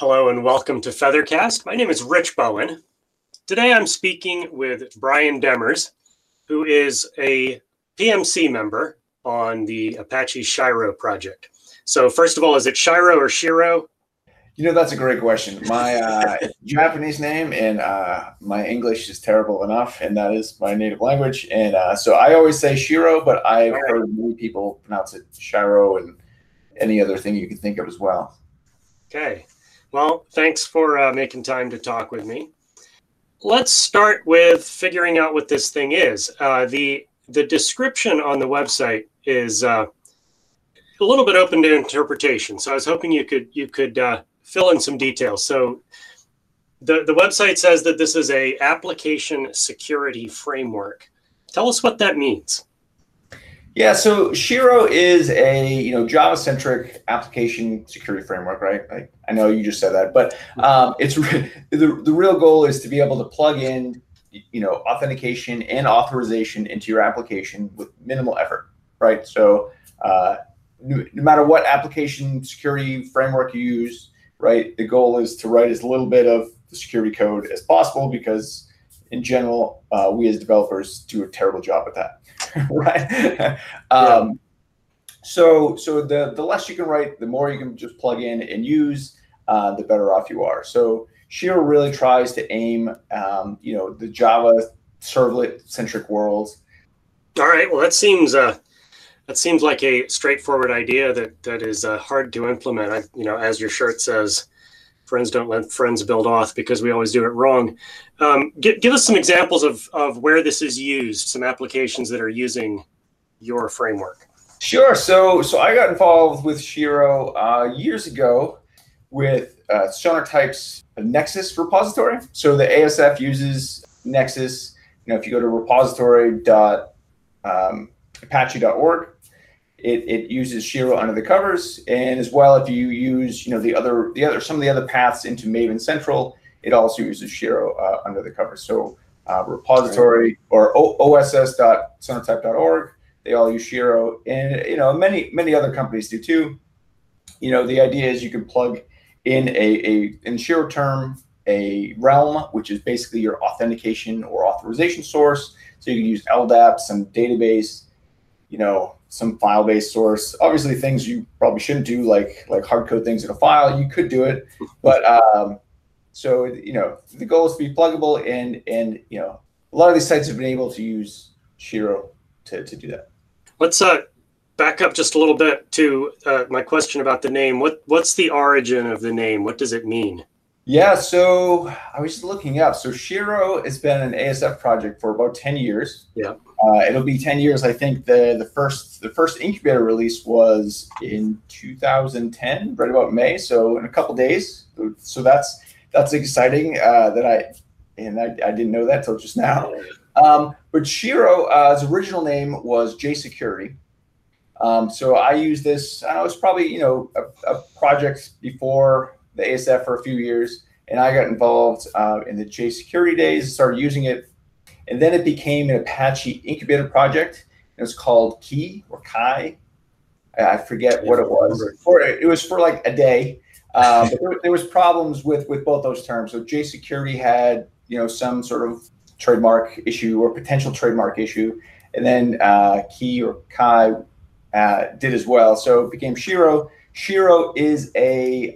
Hello and welcome to Feathercast. My name is Rich Bowen. Today I'm speaking with Brian Demers, who is a PMC member on the Apache Shiro project. So first of all, is it Shiro or Shiro? You know, that's a great question. My Japanese name and my English is terrible enough, and that is my native language. And so I always say Shiro, but I've heard many people pronounce it Shiro and any other thing you can think of as well. Okay. Well, thanks for making time to talk with me. Let's start with figuring out what this thing is. The description on the website is a little bit open to interpretation. So I was hoping you could fill in some details. So the website says that this is a application security framework. Tell us what that means. Yeah, so Shiro is a Java-centric application security framework, right? I know you just said that, but it's the real goal is to be able to plug in authentication and authorization into your application with minimal effort, right? So no matter what application security framework you use, right, the goal is to write as little bit of the security code as possible because in general, we as developers do a terrible job at that. Right. So the less you can write, the more you can just plug in and use, the better off you are. So Shiro really tries to aim, the Java servlet-centric world. All right. Well, that seems like a straightforward idea that is hard to implement. As your shirt says, friends don't let friends build off because we always do it wrong. Give us some examples of where this is used, some applications that are using your framework. Sure. So I got involved with Shiro years ago with Sonatype's Nexus repository. So the ASF uses Nexus. If you go to repository.apache.org, it uses Shiro under the covers, and as well, if you use some of the other paths into Maven Central, it also uses Shiro under the covers. So repository or oss.sonatype.org, they all use Shiro, and many other companies do too. The idea is you can plug in in Shiro term a realm, which is basically your authentication or authorization source. So you can use LDAP, some database, some file-based source. Obviously, things you probably shouldn't do, like hard code things in a file. You could do it, but so the goal is to be pluggable, and a lot of these sites have been able to use Shiro to do that. Let's back up just a little bit to my question about the name. What's the origin of the name? What does it mean? Yeah, so I was just looking up. So Shiro has been an ASF project for about 10 years. Yeah. It'll be 10 years. I think the first incubator release was in 2010, right about May. So in a couple days. So that's exciting. I didn't know that till just now. But Shiro's original name was JSecurity. So I used this. It was probably a project before the ASF for a few years, and I got involved in the JSecurity days. Started using it. And then it became an Apache incubator project. It was called Key or Kai. I forget what it was. It was for like a day. But there was problems with both those terms. So JSecurity had some sort of trademark issue or potential trademark issue, and then Key or Kai did as well. So it became Shiro. Shiro is if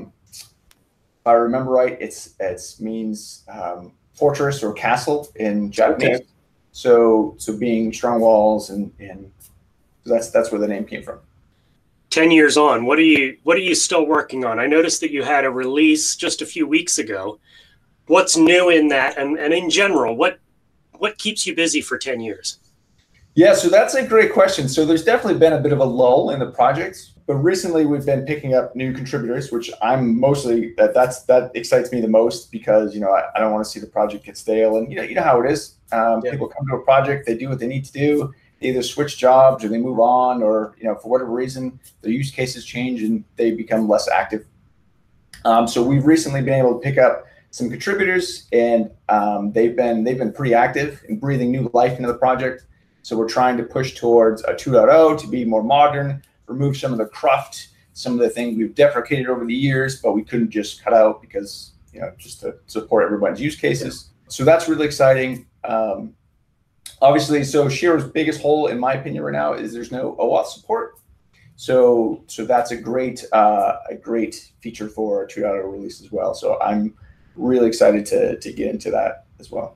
I remember right, it means fortress or castle in Japanese. Okay. So being strong walls, and that's where the name came from. 10 years on, what are you still working on? I noticed that you had a release just a few weeks ago. What's new in that, and in general, what keeps you busy for 10 years? Yeah, so that's a great question. So there's definitely been a bit of a lull in the project, but recently we've been picking up new contributors, which I'm mostly that excites me the most because I don't want to see the project get stale, and you know how it is. People come to a project, they do what they need to do, they either switch jobs or they move on, or for whatever reason their use cases change and they become less active. So we've recently been able to pick up some contributors, and they've been pretty active in breathing new life into the project. So we're trying to push towards a 2.0 to be more modern, remove some of the cruft some of the things we've deprecated over the years, but we couldn't just cut out because, just to support everybody's use cases. So that's really exciting. Obviously, so Shero's biggest hole, in my opinion, right now is there's no OAuth support. So that's a great feature for our 2.0 release as well. So I'm really excited to get into that as well.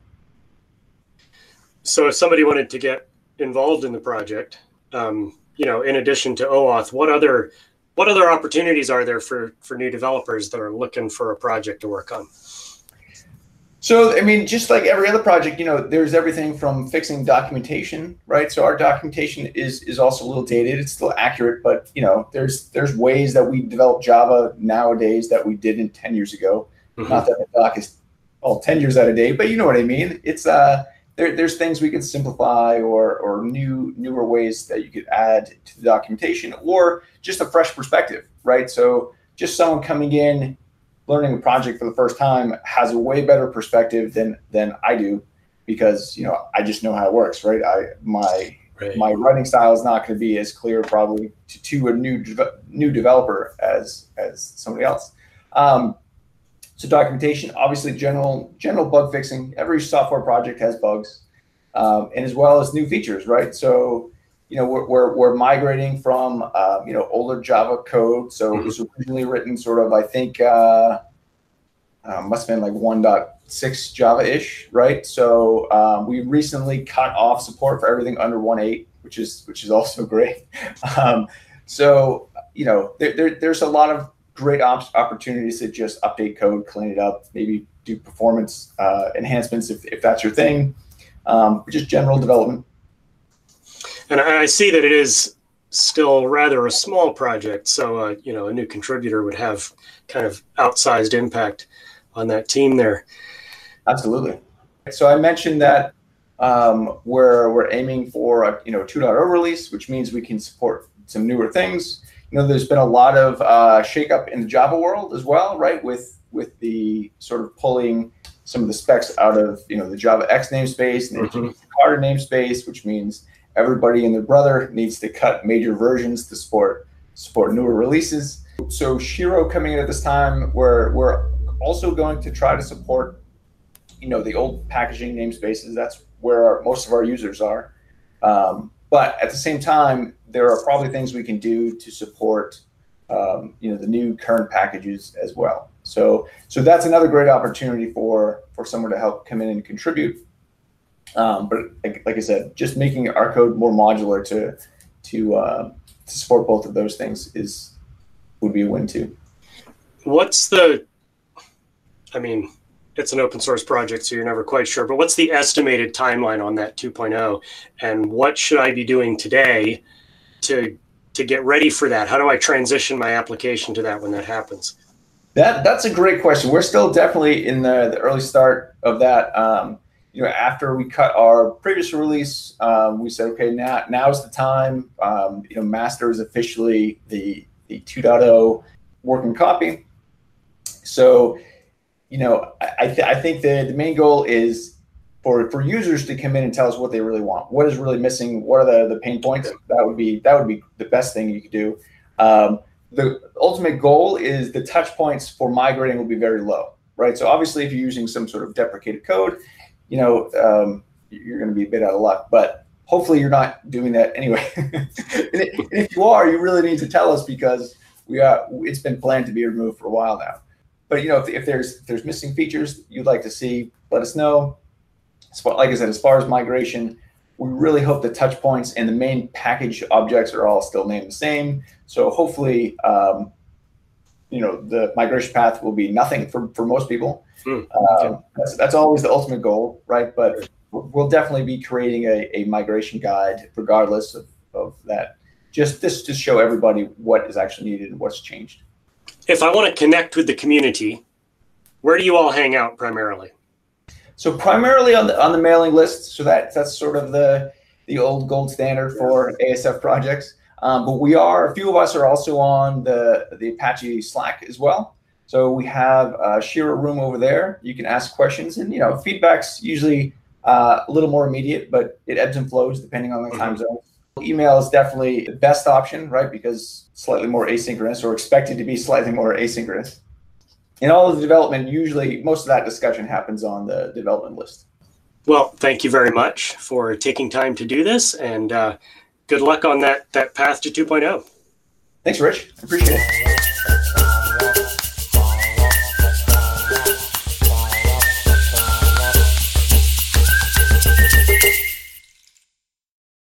So if somebody wanted to get involved in the project, in addition to OAuth, what other opportunities are there for new developers that are looking for a project to work on? So, I mean, just like every other project, there's everything from fixing documentation, right? So our documentation is also a little dated. It's still accurate, but, there's ways that we develop Java nowadays that we didn't 10 years ago. Mm-hmm. Not that the doc is all 10 years out of date, but you know what I mean? It's there's things we can simplify or newer ways that you could add to the documentation, or just a fresh perspective, right? So just someone coming in, learning a project for the first time has a way better perspective than I do, because I just know how it works, right? My writing style is not going to be as clear probably to a new developer as somebody else. So documentation, obviously general bug fixing. Every software project has bugs, and as well as new features, right? So we're migrating from older Java code. So it was originally written sort of, I think, must have been like 1.6 Java-ish, right? So we recently cut off support for everything under 1.8, which is also great. So there's a lot of great opportunities to just update code, clean it up, maybe do performance enhancements if that's your thing, just general development. And I see that it is still rather a small project, so a new contributor would have kind of outsized impact on that team there. Absolutely. So I mentioned that we're aiming for a 2.0 release, which means we can support some newer things. There's been a lot of shakeup in the Java world as well, right? With the sort of pulling some of the specs out of the Java X namespace and the Carter namespace, which means everybody and their brother needs to cut major versions to support newer releases. So Shero coming in at this time, we're also going to try to support the old packaging namespaces. That's where most of our users are. But at the same time, there are probably things we can do to support, the new current packages as well. So that's another great opportunity for someone to help come in and contribute. But like I said, just making our code more modular to support both of those things would be a win too. It's an open source project, so you're never quite sure, but what's the estimated timeline on that 2.0, and what should I be doing today to get ready for that? How do I transition my application to that when that happens? That's a great question. We're still definitely in the early start of that. After we cut our previous release, we said, okay, now's the time. Master is officially the 2.0 working copy. So, I think the main goal is for users to come in and tell us what they really want. What is really missing? What are the pain points? That would be the best thing you could do. The ultimate goal is the touch points for migrating will be very low, right? So obviously, if you're using some sort of deprecated code, you're going to be a bit out of luck. But hopefully, you're not doing that anyway. And if you are, you really need to tell us, because it's been planned to be removed for a while now. But if there's missing features you'd like to see, let us know. Like I said, as far as migration, we really hope the touch points and the main package objects are all still named the same. So hopefully, the migration path will be nothing for most people. That's always the ultimate goal, right? But we'll definitely be creating a migration guide regardless of that. Just this to show everybody what is actually needed and what's changed. If I want to connect with the community, where do you all hang out primarily? So primarily on the mailing list. So that's sort of the old gold standard for ASF projects. But a few of us are also on the Apache Slack as well. So we have a Shero room over there. You can ask questions, and feedback's usually a little more immediate, but it ebbs and flows depending on the time zones. Email is definitely the best option, right? Because slightly more asynchronous, or expected to be slightly more asynchronous. And all of the development, usually most of that discussion happens on the development list. Well, thank you very much for taking time to do this, and good luck on that path to 2.0. Thanks, Rich. I appreciate it.